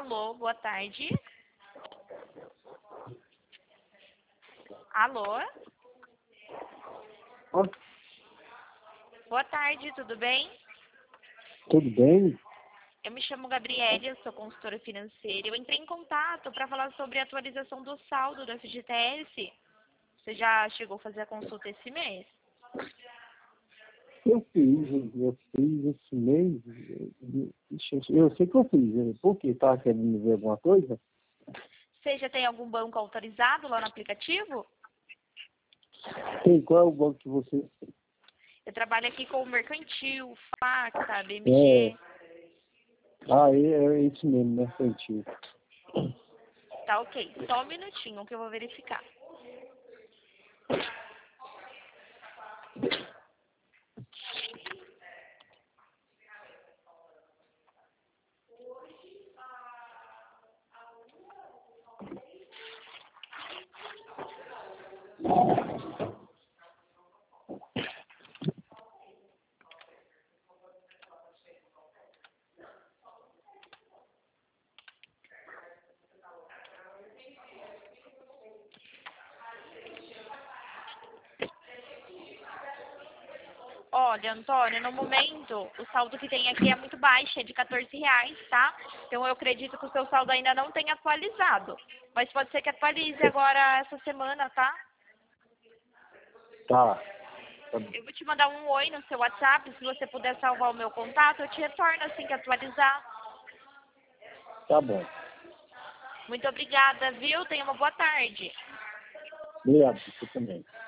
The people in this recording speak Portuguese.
Alô, boa tarde. Alô? Ó, Boa tarde, tudo bem? tudo bem? Eu me chamo Gabriele, eu sou consultora financeira. Eu entrei em contato para falar sobre a atualização do saldo da FGTS. Você já chegou a fazer a consulta esse mês? Eu fiz esse mês. Eu sei que eu fiz. Por quê? Estava querendo ver alguma coisa? Você já tem algum banco autorizado lá no aplicativo? Tem, qual é o banco que você Eu trabalho aqui com o Mercantil, Facta, é? BMG. É isso mesmo, mercantil. Tá ok, só um minutinho que eu vou verificar. Olha, Antônio, no momento, o saldo que tem aqui é muito baixo, é de R$ 14, tá? Então eu acredito que o seu saldo ainda não tenha atualizado. Mas pode ser que atualize agora essa semana, tá? Tá, Eu vou te mandar um oi no seu WhatsApp, se você puder salvar o meu contato, eu te retorno assim que atualizar. tá bom. Muito obrigada, viu? Tenha uma boa tarde. Obrigado, você também.